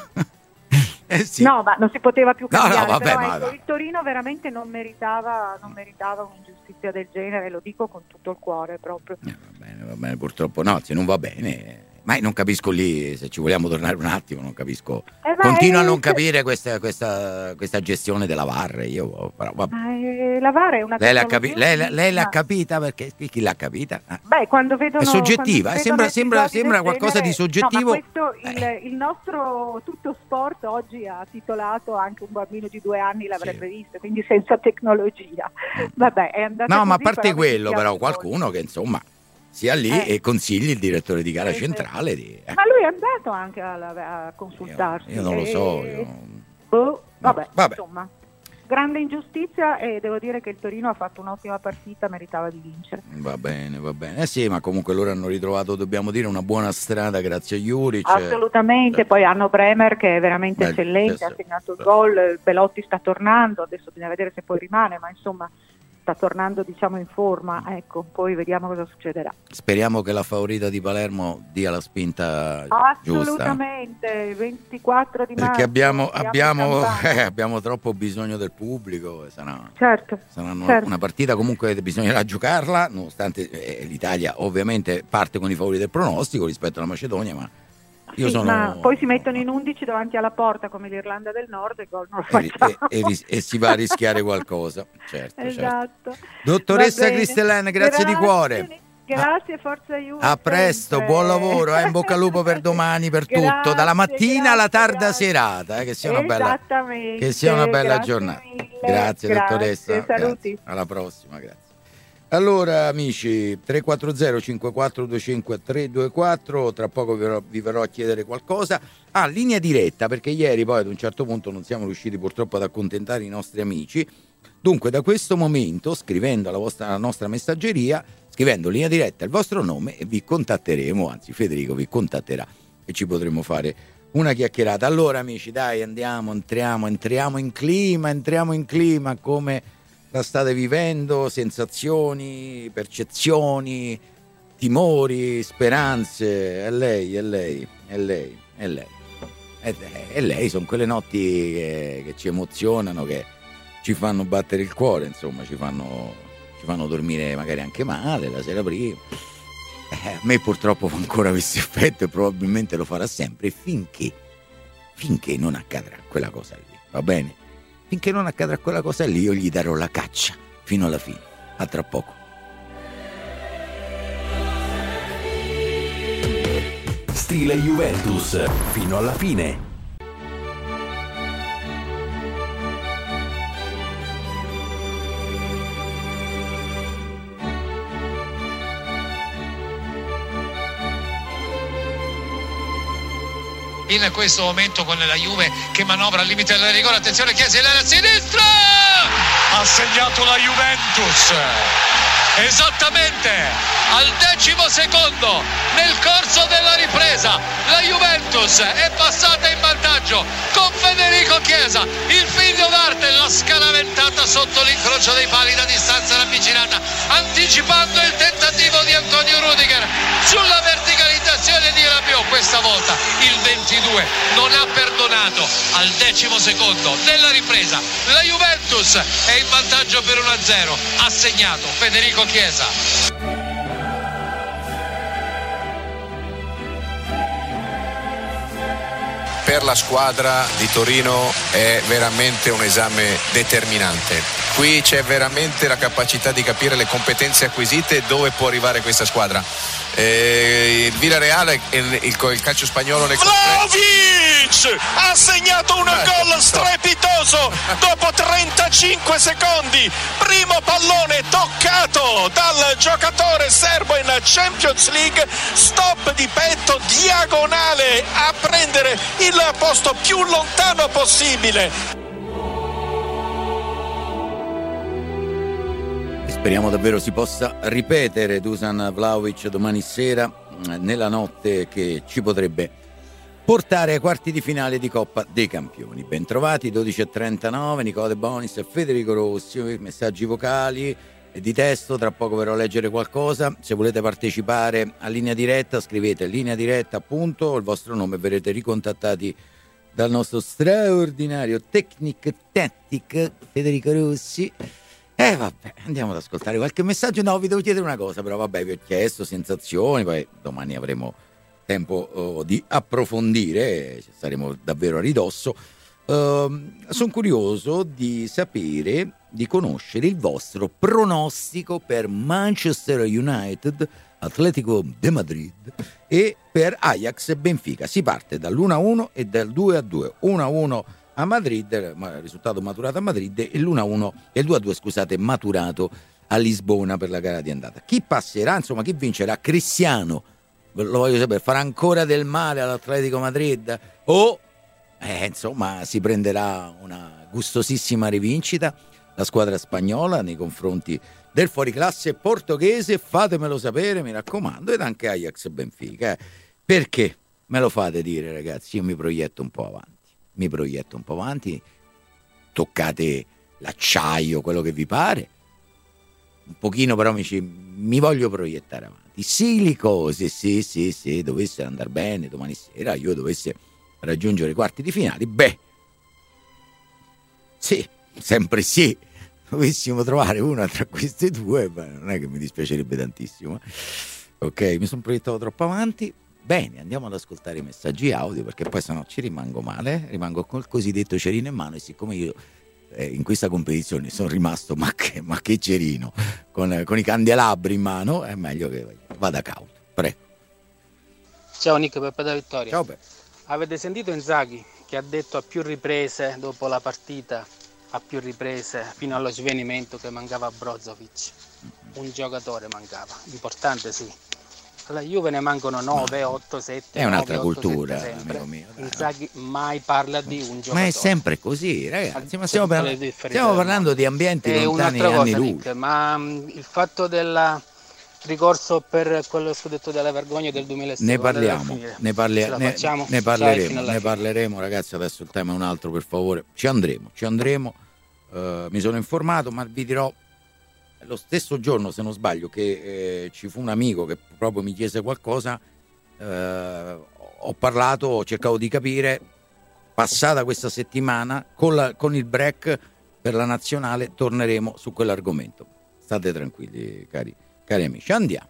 Eh sì. No, ma non si poteva più cambiare, no, no, vabbè, però ma, ecco, ma... il Torino veramente non meritava, non meritava un'ingiustizia del genere, lo dico con tutto il cuore proprio. Eh, va bene, va bene, purtroppo no, se non va bene, ma non capisco lì, se ci vogliamo tornare un attimo, non capisco, eh, continuo è... a non capire questa, questa, questa gestione della V A R, io però, vabbè. Ma è... la V A R è una lei l'ha, capi- lei, tecnologia lei l'ha ma- capita, perché chi l'ha capita? Ah. Beh, quando vedono, È soggettiva, quando eh, sembra, vedono sembra, episodi sembra del qualcosa genere- di soggettivo. No, ma questo, il, Eh. il nostro tutto sport oggi ha titolato, anche un bambino di due anni l'avrebbe Sì. visto, quindi senza tecnologia. Vabbè, è andata No, ma a così, parte però mi quello, dispiace però molto. qualcuno che insomma sia lì Eh. e consigli il direttore di gara Eh, sì. centrale di, eh, Ma lui è andato anche a, a consultarsi. io, io non lo e- so, io... Boh, vabbè, vabbè. insomma, grande ingiustizia, e devo dire che il Torino ha fatto un'ottima partita, meritava di vincere. Va bene, va bene. Eh sì, ma comunque loro hanno ritrovato, dobbiamo dire, una buona strada grazie a Juric. Assolutamente, Eh. poi hanno Bremer che è veramente Beh, eccellente, sì, ha sì. segnato il gol, Belotti sta tornando, adesso bisogna vedere se poi rimane, ma insomma sta tornando, diciamo, in forma, ecco, poi vediamo cosa succederà. Speriamo che la favorita di Palermo dia la spinta giusta. Assolutamente, ventiquattro di marzo. Perché abbiamo, siamo abbiamo, in campagna. eh, abbiamo troppo bisogno del pubblico, e sarà, Certo, sarà una, certo. una partita comunque che bisognerà giocarla, nonostante eh, l'Italia ovviamente parte con i favori del pronostico rispetto alla Macedonia, ma io Sì, sono... ma poi si mettono in undici davanti alla porta come l'Irlanda del Nord e gol non lo e, facciamo. e- e ris- e si va a rischiare qualcosa, certo, certo. Esatto. Dottoressa Va bene. Cristellane, grazie di cuore. Grazie, forza Juve. A presto, sempre. buon lavoro, eh, in bocca al lupo per domani, per Grazie, tutto, dalla mattina alla grazie, tarda grazie. serata, eh, che sia una bella, Esattamente, che sia una bella grazie giornata. mille, Grazie, grazie, dottoressa. saluti. Grazie. Alla prossima, grazie. Allora amici, tre quattro zero cinque quattro due cinque tre due quattro, tra poco vi verrò, vi verrò a chiedere qualcosa. Ah, linea diretta, perché ieri poi ad un certo punto non siamo riusciti purtroppo ad accontentare i nostri amici. Dunque da questo momento, scrivendo alla, vostra, alla nostra messaggeria, scrivendo linea diretta il vostro nome, e vi contatteremo, anzi Federico vi contatterà e ci potremo fare una chiacchierata. Allora amici, dai, andiamo, entriamo, entriamo in clima, entriamo in clima, come la state vivendo, sensazioni, percezioni, timori, speranze. È lei, è lei, è lei, è lei. È, è lei, sono quelle notti che, che ci emozionano, che ci fanno battere il cuore, insomma, ci fanno, ci fanno dormire magari anche male la sera prima. Eh, a me purtroppo fa ancora questo effetto e probabilmente lo farà sempre finché, finché non accadrà quella cosa lì, va bene? Finché non accadrà quella cosa lì io gli darò la caccia fino alla fine. A tra poco. Stile Juventus fino alla fine. In questo momento con la Juve che manovra al limite del rigore, attenzione Chiesa a sinistra, ha segnato la Juventus esattamente al decimo secondo nel corso della ripresa. La Juventus è passata in vantaggio con Federico Chiesa, il figlio d'arte, la scaraventata sotto l'incrocio dei pali da distanza ravvicinata, anticipando il tentativo di Antonio Rudiger sulla verticalizzazione di Rabiot. Questa volta il ventidue non ha perdonato. Al decimo secondo della ripresa la Juventus è in vantaggio per uno a zero, ha segnato Federico Chiesa. Per la squadra di Torino è veramente un esame determinante. Qui c'è veramente la capacità di capire le competenze acquisite e dove può arrivare questa squadra. Eh, il Villarreal e il, il, il calcio spagnolo nel Vlahovic ha segnato un gol strepitoso dopo trentacinque secondi. Primo pallone toccato dal giocatore serbo in Champions League, stop di petto diagonale a prendere il posto più lontano possibile. Speriamo davvero si possa ripetere Dusan Vlahovic domani sera, nella notte che ci potrebbe portare ai quarti di finale di Coppa dei Campioni. Bentrovati, dodici e trentanove, Nicola De Bonis e Federico Rossi, messaggi vocali e di testo, tra poco verrò a leggere qualcosa. Se volete partecipare a Linea Diretta scrivete Linea Diretta appunto, il vostro nome, verrete ricontattati dal nostro straordinario tecnico tattico Federico Rossi. Eh vabbè, andiamo ad ascoltare qualche messaggio. No, vi devo chiedere una cosa, però vabbè, vi ho chiesto sensazioni, poi domani avremo tempo uh, di approfondire, saremo davvero a ridosso. Uh, sono curioso di sapere, di conoscere il vostro pronostico per Manchester United, Atletico de Madrid e per Ajax e Benfica. Si parte dall'uno a uno e dal due a due. uno a uno a Madrid, il risultato maturato a Madrid, e l'uno a uno e il due a due, scusate, maturato a Lisbona per la gara di andata. Chi passerà, insomma, chi vincerà? Cristiano, lo voglio sapere, farà ancora del male all'Atletico Madrid o eh, insomma si prenderà una gustosissima rivincita la squadra spagnola nei confronti del fuoriclasse portoghese? Fatemelo sapere, mi raccomando, ed anche Ajax e Benfica, eh. Perché? Me lo fate dire, ragazzi, io mi proietto un po' avanti. mi proietto un po' avanti, toccate l'acciaio, quello che vi pare, un pochino però mi, ci, mi voglio proiettare avanti. Sì, le cose, sì, sì, sì, dovessero andare bene domani sera, io dovesse raggiungere i quarti di finale, beh, sì, sempre sì, dovessimo trovare una tra queste due, beh, non è che mi dispiacerebbe tantissimo. Ok, mi sono proiettato troppo avanti. Bene, andiamo ad ascoltare i messaggi audio, perché poi sennò ci rimango male, rimango col cosiddetto cerino in mano, e siccome io eh, in questa competizione sono rimasto ma che, ma che cerino, con, con i candelabri in mano, è meglio che vada cauto. Prego. Ciao Nick, Peppe da Vittoria. Ciao Peppe. Avete sentito Inzaghi che ha detto a più riprese dopo la partita, a più riprese fino allo svenimento, che mancava Brozovic? Un giocatore mancava, importante sì. Alla Juve ne mancano nove, otto, sette. È un'altra nove, cultura, otto, sette, amico mio. Inzaghi mai parla di un giocatore. Ma è sempre così, ragazzi. Ma stiamo, parla- stiamo parlando di ambienti e lontani un'altra anni cosa, luce. Nick, ma mh, il fatto del ricorso per quello scudetto della vergogna del duemilasei, ne parliamo, ne, parli- ne, ne parleremo, ne parleremo, ragazzi. Adesso il tema è un altro, per favore. Ci andremo, ci andremo. Uh, mi sono informato, ma vi dirò. Lo stesso giorno, se non sbaglio, che eh, ci fu un amico che proprio mi chiese qualcosa, eh, ho parlato, ho cercato di capire, passata questa settimana, con, la, con il break per la nazionale, torneremo su quell'argomento. State tranquilli, cari, cari amici, andiamo.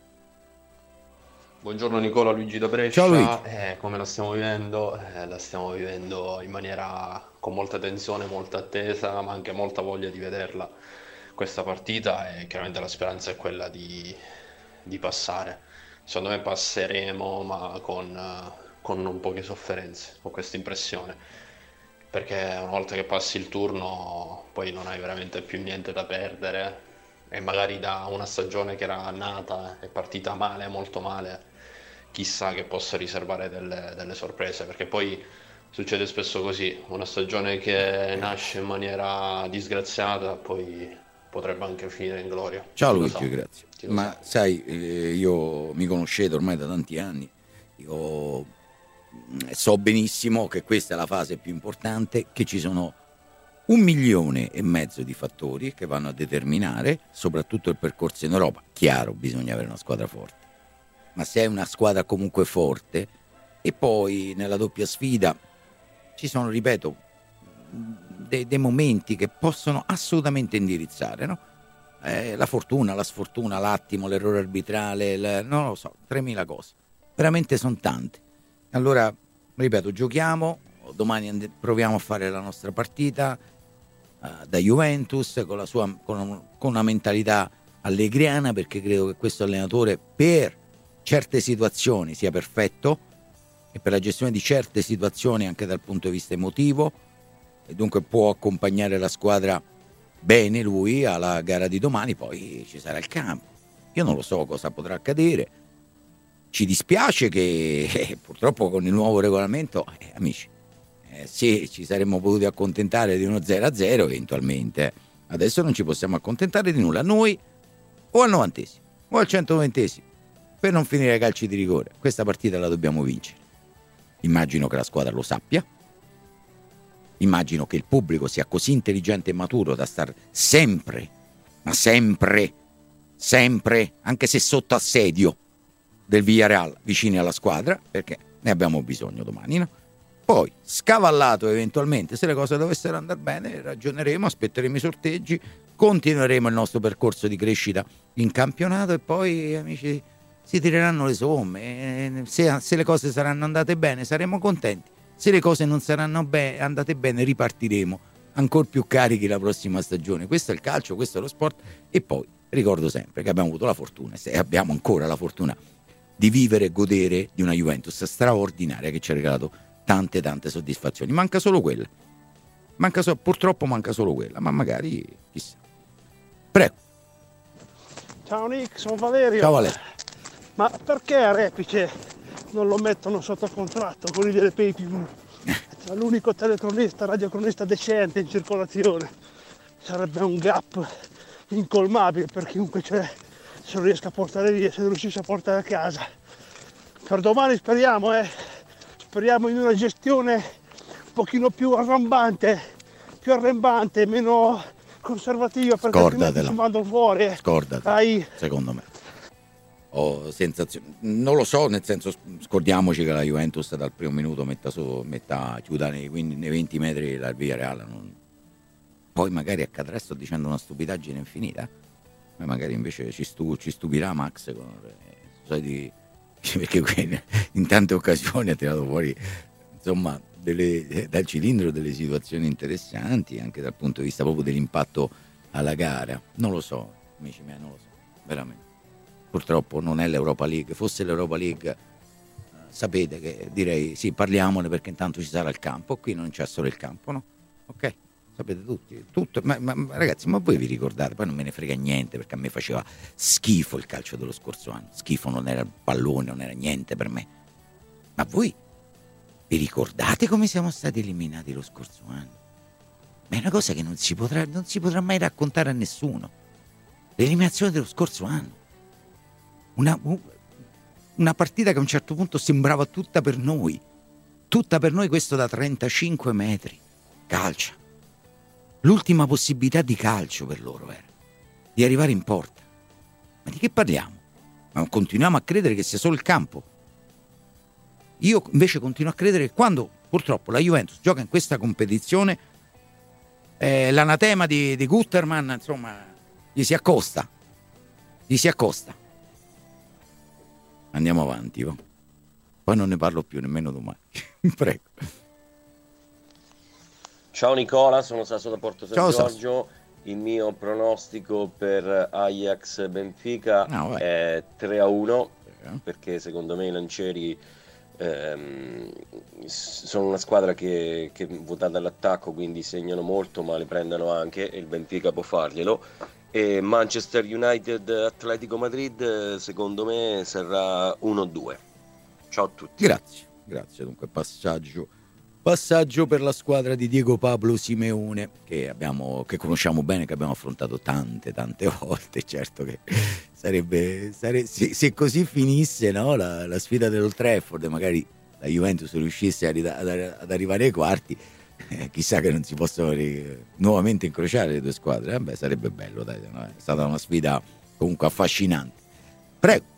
Buongiorno Nicola, Luigi da Brescia. Ciao Luigi. Eh, come la stiamo vivendo? Eh, la stiamo vivendo in maniera con molta tensione, molta attesa, ma anche molta voglia di vederla questa partita, e chiaramente la speranza è quella di, di passare. Secondo me passeremo, ma con, con un po' di sofferenze, ho questa impressione, perché una volta che passi il turno poi non hai veramente più niente da perdere, e magari da una stagione che era nata e partita male, molto male, chissà che possa riservare delle, delle sorprese, perché poi succede spesso così, una stagione che nasce in maniera disgraziata poi potrebbe anche finire in gloria. Ciao Chi lo Luigi, sa? grazie. Chi lo Ma sa? sai, eh, io mi conoscete ormai da tanti anni, io so benissimo che questa è la fase più importante, che ci sono un milione e mezzo di fattori che vanno a determinare soprattutto il percorso in Europa. Chiaro, bisogna avere una squadra forte, ma se è una squadra comunque forte, e poi nella doppia sfida ci sono, ripeto, dei, dei momenti che possono assolutamente indirizzare, no? Eh, la fortuna, la sfortuna, l'attimo, l'errore arbitrale, il, non lo so, tremila cose, veramente sono tante. Allora, ripeto, giochiamo, domani and- proviamo a fare la nostra partita uh, da Juventus con, la sua, con, con una mentalità allegriana, perché credo che questo allenatore per certe situazioni sia perfetto, e per la gestione di certe situazioni anche dal punto di vista emotivo, e dunque può accompagnare la squadra bene lui alla gara di domani. Poi ci sarà il campo, io non lo so cosa potrà accadere, ci dispiace che eh, purtroppo con il nuovo regolamento, eh, amici, eh, sì, ci saremmo potuti accontentare di uno zero a zero eventualmente, Adesso non ci possiamo accontentare di nulla, noi o al novantesimo o al centoventesimo, per non finire ai calci di rigore. Questa partita la dobbiamo vincere. Immagino che la squadra lo sappia, immagino che il pubblico sia così intelligente e maturo da star sempre, ma sempre, sempre, anche se sotto assedio del Villarreal, vicini alla squadra, perché ne abbiamo bisogno domani, no? Poi, scavallato eventualmente, se le cose dovessero andare bene, ragioneremo, aspetteremo i sorteggi, continueremo il nostro percorso di crescita in campionato e poi, amici, si tireranno le somme. Se, se le cose saranno andate bene saremo contenti, se le cose non saranno be- andate bene ripartiremo ancora più carichi la prossima stagione. Questo è il calcio, questo è lo sport. E poi ricordo sempre che abbiamo avuto la fortuna, e abbiamo ancora la fortuna di vivere e godere di una Juventus straordinaria che ci ha regalato tante tante soddisfazioni. Manca solo quella, manca so- purtroppo manca solo quella, ma magari chissà. Prego. Ciao Nick, sono Valerio. Ciao Valerio. Ma perché a Repice non lo mettono sotto contratto con i delle Pay T V? È l'unico telecronista, radiocronista decente in circolazione. Sarebbe un gap incolmabile per chiunque c'è, se lo riesca a portare via, se lo riuscisse a portare a casa. Per domani speriamo, eh. Speriamo in una gestione un pochino più arrambante, più arrembante, meno conservativa, perché altrimenti ci mandano fuori. Eh. Scordatela, Dai. secondo me. Ho sensazione, non lo so, nel senso, scordiamoci che la Juventus dal primo minuto metta, su, metta chiuda nei, nei venti metri dal Villarreal. Non... Poi magari accadrà, sto dicendo una stupidaggine infinita, ma magari invece ci, stu, ci stupirà Max con i soliti... perché in tante occasioni ha tirato fuori, insomma, delle, dal cilindro delle situazioni interessanti anche dal punto di vista proprio dell'impatto alla gara. Non lo so, amici miei, non lo so, veramente. Purtroppo non è l'Europa League. Fosse l'Europa League, sapete che direi sì, parliamone, perché intanto ci sarà il campo. Qui non c'è solo il campo, no? Ok? Sapete tutti, tutto, ma, ma ragazzi, ma voi vi ricordate? Poi non me ne frega niente, perché a me faceva schifo il calcio dello scorso anno. Schifo, non era il pallone, non era niente per me. Ma voi vi ricordate come siamo stati eliminati lo scorso anno? Ma è una cosa che non si potrà, non si potrà mai raccontare a nessuno. L'eliminazione dello scorso anno. Una, una partita che a un certo punto sembrava tutta per noi. Tutta per noi, questo da trentacinque metri. Calcia. L'ultima possibilità di calcio per loro era di arrivare in porta. Ma di che parliamo? Ma continuiamo a credere che sia solo il campo. Io invece continuo a credere che quando purtroppo la Juventus gioca in questa competizione, eh, l'anatema di, di Gutterman, insomma, gli si accosta. Gli si accosta. Andiamo avanti, va. Poi non ne parlo più nemmeno domani. Prego. Ciao Nicola, sono Sasso da Porto San Ciao, Giorgio. Sasso. Il mio pronostico per Ajax Benfica no, è tre a uno, eh. perché secondo me i lancieri ehm, sono una squadra che, che vota dall'attacco, quindi segnano molto ma le prendono anche, e il Benfica può farglielo. E Manchester United Atletico Madrid secondo me sarà uno a due. Ciao a tutti. Grazie, grazie. Dunque passaggio Passaggio per la squadra di Diego Pablo Simeone, che abbiamo, che conosciamo bene, che abbiamo affrontato tante tante volte. Certo che sarebbe, sarebbe se, se così finisse, no, la, la sfida dell'Old Trafford, magari la Juventus riuscisse ad, ad, ad arrivare ai quarti, eh, chissà che non si possono ri, nuovamente incrociare le due squadre. Eh, beh, sarebbe bello, dai, no? È stata una sfida comunque affascinante. Prego.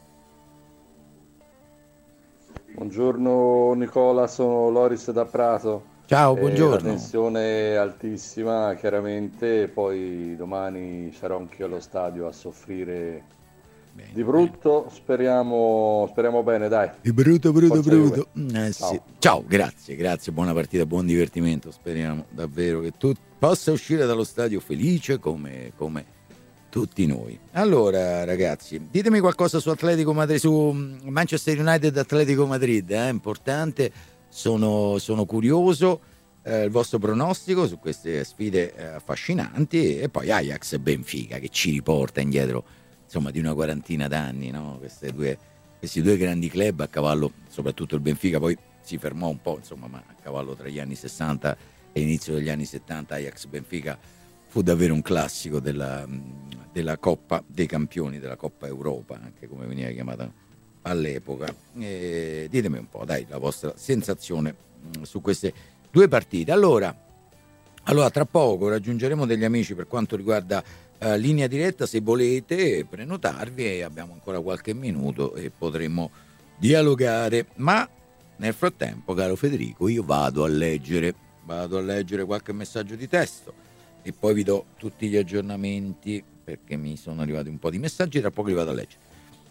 Buongiorno Nicola, sono Loris da Prato. Ciao, buongiorno. Eh, la tensione è altissima, chiaramente, poi domani sarò anch'io allo stadio a soffrire bene, di brutto, bene. Speriamo, speriamo bene, dai. Di brutto, brutto, Forza brutto. Eh, Ciao. Sì. Ciao, grazie, grazie, buona partita, buon divertimento. Speriamo davvero che tu possa uscire dallo stadio felice come... come tutti noi. Allora ragazzi, ditemi qualcosa su Atletico Madrid, su Manchester United Atletico Madrid, è eh? importante, sono, sono curioso, eh, il vostro pronostico su queste sfide eh, affascinanti, e poi Ajax e Benfica che ci riporta indietro, insomma, di una quarantina d'anni, no? Queste due, questi due grandi club a cavallo, soprattutto il Benfica poi si fermò un po', insomma, ma a cavallo tra gli anni sessanta e l'inizio degli anni settanta, Ajax Benfica fu davvero un classico della, della Coppa dei Campioni, della Coppa Europa, anche come veniva chiamata all'epoca. E ditemi un po', dai, la vostra sensazione mh, su queste due partite. Allora, allora, tra poco raggiungeremo degli amici per quanto riguarda uh, linea diretta, se volete prenotarvi, e abbiamo ancora qualche minuto e potremo dialogare. Ma nel frattempo, caro Federico, io vado a leggere, vado a leggere qualche messaggio di testo e poi vi do tutti gli aggiornamenti, perché mi sono arrivati un po' di messaggi, tra poco li vado a leggere.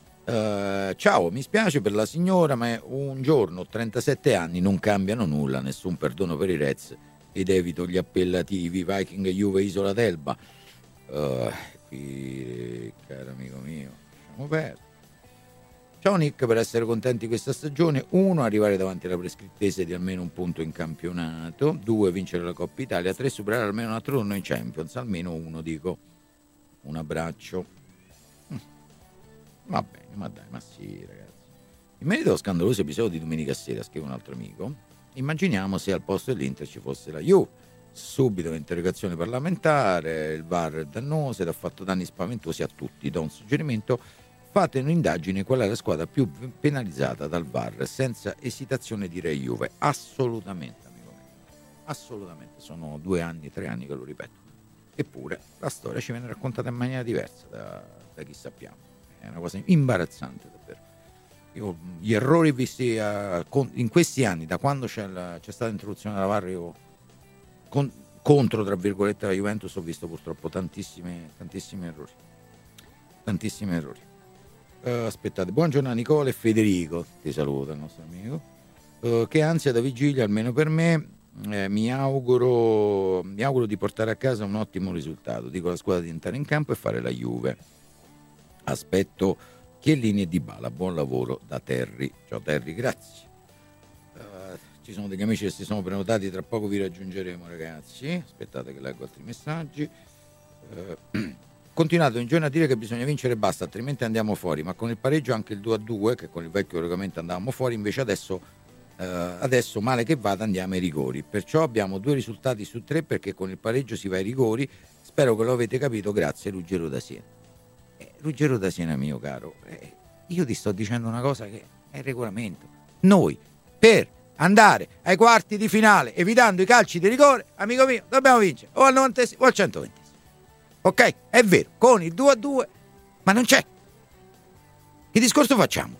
Uh, ciao, mi spiace per la signora, ma un giorno, trentasette anni, non cambiano nulla, nessun perdono per i Reds ed evito gli appellativi Viking, Juve, Isola d'Elba. Uh, qui, caro amico mio, lasciamo perdere. Ciao Nick, per essere contenti questa stagione: uno, arrivare davanti alla prescrittese di almeno un punto in campionato; due, vincere la Coppa Italia; tre, superare almeno un altro turno in Champions, almeno uno, dico. Un abbraccio. hm. Va bene, ma dai, ma sì, ragazzi. In merito allo scandaloso episodio di domenica sera, scrive un altro amico, immaginiamo se al posto dell'Inter ci fosse la Juve. Subito un'interrogazione parlamentare, il V A R è dannoso ed ha fatto danni spaventosi a tutti. Do un suggerimento: fate un'indagine qual è la squadra più penalizzata dal V A R, senza esitazione direi Juve. Assolutamente, amico mio, assolutamente. Sono due anni, tre anni che lo ripeto, eppure la storia ci viene raccontata in maniera diversa da, da chi sappiamo. È una cosa imbarazzante davvero. Io, gli errori visti a, in questi anni, da quando c'è, la, c'è stata l'introduzione della V A R, io con, contro tra virgolette la Juventus ho visto purtroppo tantissimi tantissimi errori tantissimi errori uh, aspettate, buongiorno a Nicola e Federico, ti saluta il nostro amico. Uh, che ansia da vigilia, almeno per me. Eh, mi auguro mi auguro di portare a casa un ottimo risultato, dico alla squadra di entrare in campo e fare la Juve. Aspetto Chiellini e Dybala. Buon lavoro da Terry. Ciao Terry, grazie. Uh, ci sono degli amici che si sono prenotati, tra poco vi raggiungeremo, ragazzi. Aspettate che leggo altri messaggi. Uh, continuate un giorno a dire che bisogna vincere e basta, altrimenti andiamo fuori, ma con il pareggio anche il due a due, che con il vecchio regolamento andavamo fuori, invece adesso uh, adesso male che vada andiamo ai rigori, perciò abbiamo due risultati su tre, perché con il pareggio si va ai rigori. Spero che lo avete capito, grazie. Ruggero da Siena. eh, Ruggero da Siena, mio caro, eh, io ti sto dicendo una cosa che è il regolamento. Noi per andare ai quarti di finale evitando i calci di rigore, amico mio, dobbiamo vincere o al novantesimo o al centoventesimo. Ok, è vero, con il due a due, ma non c'è. Che discorso facciamo?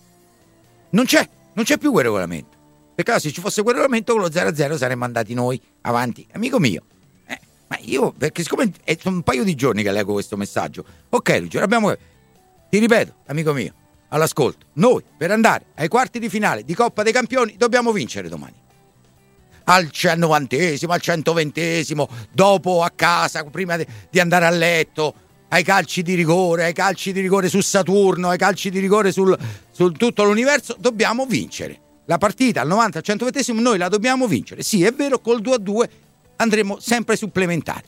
Non c'è, non c'è più quel regolamento. Perché se ci fosse quel regolamento, con lo zero a zero saremmo andati noi avanti, amico mio. Eh, ma io, perché siccome è un paio di giorni che leggo questo messaggio, ok, Luigi, abbiamo, ti ripeto, amico mio, all'ascolto, noi per andare ai quarti di finale di Coppa dei Campioni dobbiamo vincere domani. Al novantesimo, al centoventesimo, dopo a casa, prima di andare a letto, ai calci di rigore, ai calci di rigore su Saturno, ai calci di rigore sul, sul tutto l'universo, dobbiamo vincere. La partita al novanta, al centoventesimo noi la dobbiamo vincere. Sì, è vero, col due a due andremo sempre ai supplementari.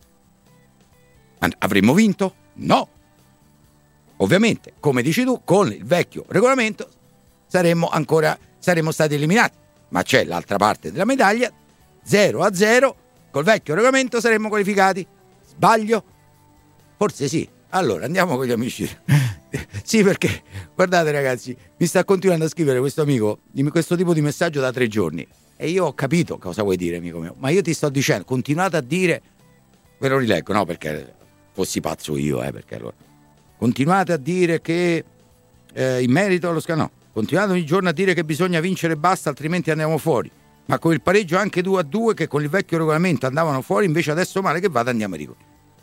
Avremmo vinto? No. Ovviamente, come dici tu, con il vecchio regolamento saremmo ancora saremmo stati eliminati. Ma c'è l'altra parte della medaglia, zero a zero, col vecchio regolamento saremmo qualificati. Sbaglio? Forse sì. Allora andiamo con gli amici. Sì, perché guardate ragazzi, mi sta continuando a scrivere questo amico questo tipo di messaggio da tre giorni e io ho capito cosa vuoi dire, amico mio, ma io ti sto dicendo, continuate a dire, ve lo rileggo, no, perché fossi pazzo io, eh, perché allora continuate a dire che eh, in merito allo scandalo, no, continuate ogni giorno a dire che bisogna vincere e basta, altrimenti andiamo fuori, ma con il pareggio anche due a due, che con il vecchio regolamento andavano fuori, invece adesso male che vada andiamo a rigore.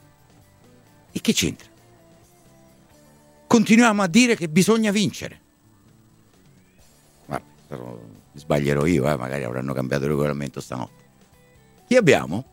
E che c'entra? Continuiamo a dire che bisogna vincere. Guarda, sbaglierò io, eh, magari avranno cambiato il regolamento stanotte. Chi abbiamo?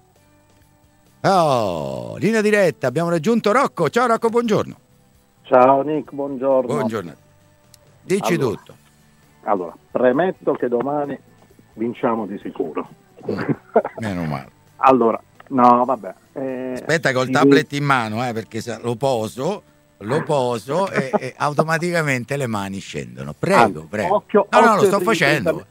Oh, linea diretta, abbiamo raggiunto Rocco. Ciao Rocco, buongiorno. Ciao Nick, buongiorno. Buongiorno. Dici allora, tutto. Allora, premetto che domani vinciamo di sicuro. Mm, meno male. Allora, no, vabbè. Eh, Aspetta che ho il tablet in mano, eh, perché se lo poso, lo poso e, e automaticamente le mani scendono. Prego, allora, prego. Occhio, no, no, occhio lo sto facendo.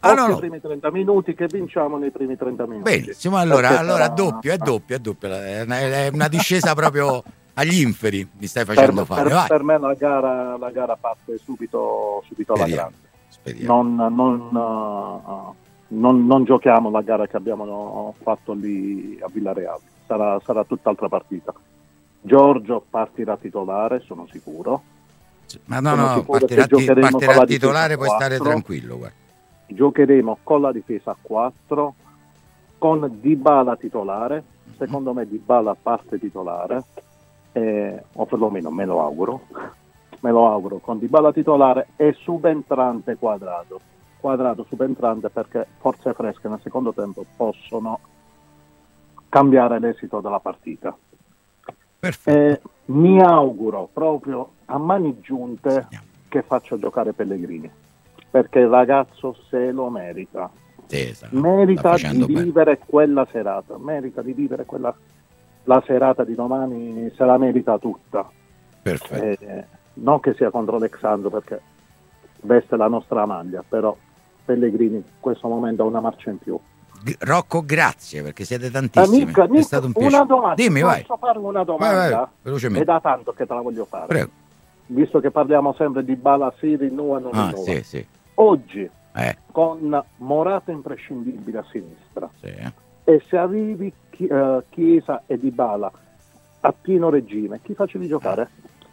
ah, no, nei no. primi trenta minuti, che vinciamo nei primi trenta minuti. Benissimo, allora, Perché allora sarà- doppio, è doppio, è doppio, è una, è una discesa proprio agli inferi, mi stai facendo per, fare, per- vai. per me la gara, la gara parte subito, subito alla Speriamo, grande. speriamo. Non, non, uh, non- non giochiamo la gara che abbiamo fatto lì a Villareal, sarà, sarà tutt'altra partita. Giorgio partirà titolare, sono sicuro. Ma no, Sono no, sicuro partirà, che giocheremo partirà con la difesa titolare, a puoi stare quattro. tranquillo, guarda. Giocheremo con la difesa a quattro, con Dybala titolare. Secondo me Dybala parte titolare, eh, o perlomeno me lo auguro. Me lo auguro con Dybala titolare e subentrante Quadrato. Quadrato subentrante perché forze fresche nel secondo tempo possono cambiare l'esito della partita. Eh, mi auguro proprio a mani giunte che faccia giocare Pellegrini, perché il ragazzo se lo merita. Sì, sta- Merita sta di facendo bene. vivere quella serata, merita di vivere quella la serata di domani, se la merita tutta. Perfetto. Eh, non che sia contro Alexandro perché veste la nostra maglia, però Pellegrini in questo momento ha una marcia in più. G- Rocco, grazie perché siete tantissimi. Amica, è Nick, stato un piacere. una domanda, Dimmi, vai. posso fare una domanda? Vai, vai, velocemente. È da tanto che te la voglio fare. Prego. Visto che parliamo sempre di Bala, si rinnova o non Ah, rinnova. sì, sì. Oggi, Eh, con Morata imprescindibile a sinistra, sì. eh. e se arrivi Chi- eh, Chiesa e Dybala a pieno regime, chi facevi giocare?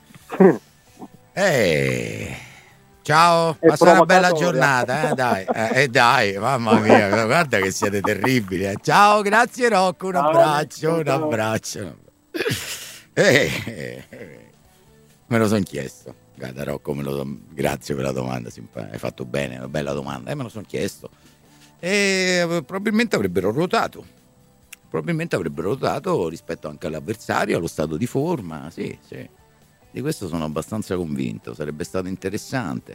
Eh, ciao, È passa una bella provocatoria. giornata, eh, dai, eh, eh, dai, mamma mia, guarda che siete terribili. eh. Ciao, grazie Rocco, un Ciao, abbraccio, un ciao. abbraccio. Eh, eh, eh, me lo son chiesto. Guarda Rocco, me lo son- grazie per la domanda, simpa- hai fatto bene, una bella domanda, eh, me lo sono chiesto. E eh, probabilmente avrebbero ruotato, probabilmente avrebbero ruotato rispetto anche all'avversario, allo stato di forma, sì, sì. Di questo sono abbastanza convinto, sarebbe stato interessante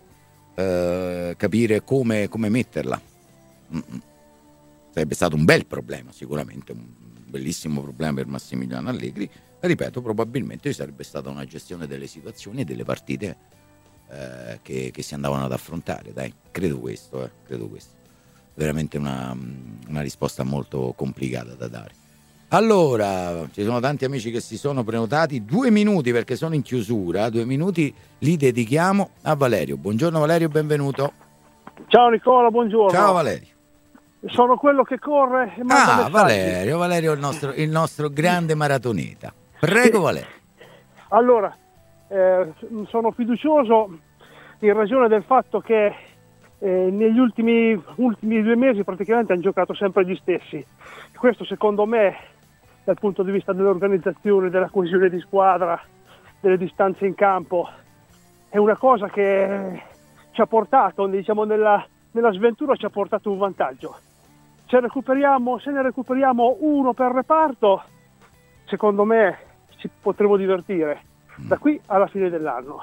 eh, capire come, come metterla. Mm-mm. Sarebbe stato un bel problema, sicuramente un bellissimo problema per Massimiliano Allegri. Ripeto, probabilmente ci sarebbe stata una gestione delle situazioni e delle partite eh, che, che si andavano ad affrontare. Dai, credo questo, eh, credo questo. Veramente una, una risposta molto complicata da dare. Allora, ci sono tanti amici che si sono prenotati, due minuti perché sono in chiusura, due minuti li dedichiamo a Valerio. Buongiorno Valerio, benvenuto. Ciao Nicola, buongiorno. Ciao Valerio. Sono quello che corre e manda Ah, messaggi. Valerio, Valerio è il nostro, il nostro grande maratoneta. Prego Valerio. Allora, eh, sono fiducioso in ragione del fatto che eh, negli ultimi, ultimi due mesi praticamente hanno giocato sempre gli stessi. Questo secondo me, dal punto di vista dell'organizzazione, della coesione di squadra, delle distanze in campo, è una cosa che ci ha portato, diciamo, nella, nella sventura ci ha portato un vantaggio. Se recuperiamo, se ne recuperiamo uno per reparto, secondo me ci potremo divertire da qui alla fine dell'anno.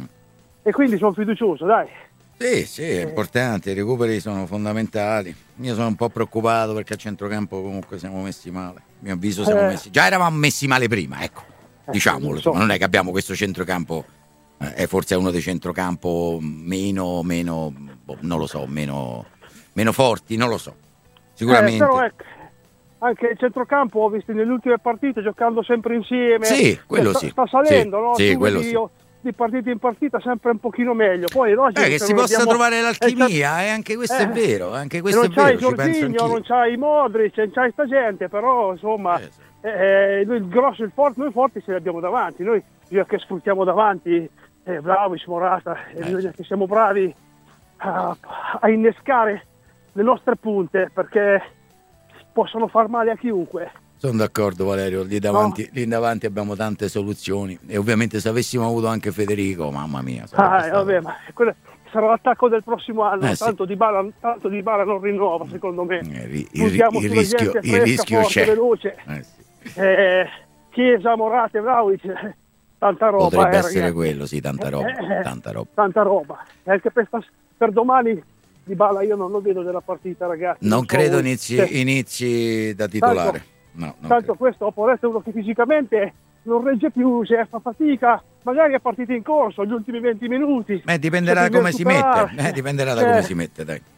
E quindi sono fiducioso, dai. Sì, sì, è importante, i recuperi sono fondamentali. Io sono un po' preoccupato perché a centrocampo comunque siamo messi male. A mio avviso siamo Eh. messi. Già eravamo messi male prima, ecco. Diciamolo, lo so. insomma, non è che abbiamo questo centrocampo, eh, è forse uno dei centrocampo meno, meno, boh, non lo so, meno, meno forti, non lo so. Sicuramente. Eh, però ecco, anche il centrocampo ho visto nelle ultime partite giocando sempre insieme. Sì, quello sta, sì. sta salendo, Sì, no? sì, Tu quello vedi sì. io di partita in partita sempre un pochino meglio. Poi no, Eh, che si possa trovare l'alchimia, e anche questo è Eh, vero, anche questo non è c'hai vero, ci penso Jorginho, anch'io. non c'hai Modric, non c'hai sta gente, però insomma eh, il grosso, il forte, noi forti ce li abbiamo davanti, noi bisogna che sfruttiamo davanti eh, Vlahovic, Morata, e bisogna che siamo bravi a, a innescare le nostre punte perché possono far male a chiunque. Sono d'accordo Valerio, lì davanti, lì davanti abbiamo tante soluzioni e ovviamente se avessimo avuto anche Federico, mamma mia. sarebbe Ah, stato- vabbè, ma quello sarà l'attacco del prossimo anno, Eh, sì. tanto Dybala, tanto Dybala non rinnova secondo me. il, Puntiamo il sulla rischio, gente il fresca, rischio forte, c'è. veloce. Eh, sì. Eh, Chiesa, Morata e Vlahovic, tanta roba. Potrebbe eh, essere ragazzi. quello, sì, tanta roba, Eh, tanta roba. Tanta roba. E anche per, stas- per domani Dybala io non lo vedo della partita, ragazzi. Non so credo voi. inizi, Cioè, inizi da titolare. Tanto- No, no. Tanto questo può essere uno che fisicamente non regge più, se fa fatica, magari è partita in corso gli ultimi venti minuti. Eh, dipenderà da Cioè, come si superare. mette, eh, dipenderà da Eh, come si mette, dai.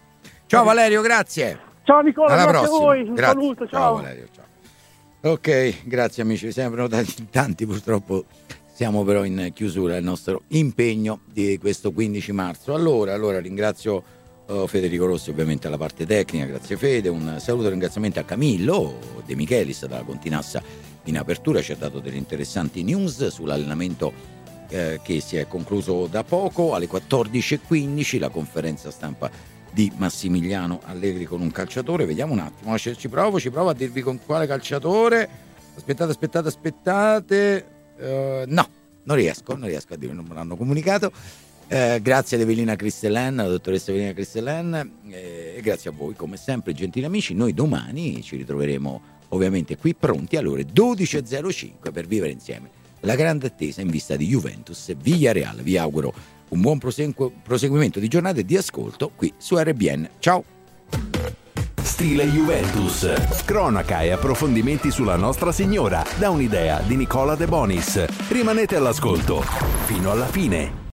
Ciao Valerio, grazie. Ciao Nicola, Alla grazie prossima. a voi. Un Grazie. saluto, ciao. Ciao Valerio, ciao. Ok, grazie amici, sembrano tanti, tanti purtroppo. Siamo però in chiusura del nostro impegno di questo quindici marzo. Allora, allora ringrazio uh, Federico Rossi ovviamente alla parte tecnica, grazie Fede, un saluto e ringraziamento a Camillo De Michelis dalla Continassa in apertura, ci ha dato delle interessanti news sull'allenamento eh, che si è concluso da poco. Alle quattordici e quindici la conferenza stampa di Massimiliano Allegri con un calciatore, vediamo un attimo, ci, ci provo, ci provo a dirvi con quale calciatore. Aspettate, aspettate, aspettate. Uh, no, non riesco, non riesco a dire, non me l'hanno comunicato. Uh, grazie ad Evelina Cristellan, la dottoressa Evelina Cristellan, eh, e grazie a voi come sempre gentili amici. Noi domani ci ritroveremo ovviamente qui pronti alle ore dodici e zero cinque per vivere insieme la grande attesa in vista di Juventus e Villarreal. Vi auguro un buon proseguo, proseguimento di giornata e di ascolto qui su R B N. Ciao. Stile Juventus, cronaca e approfondimenti sulla Nostra Signora, da un'idea di Nicola De Bonis. Rimanete all'ascolto fino alla fine.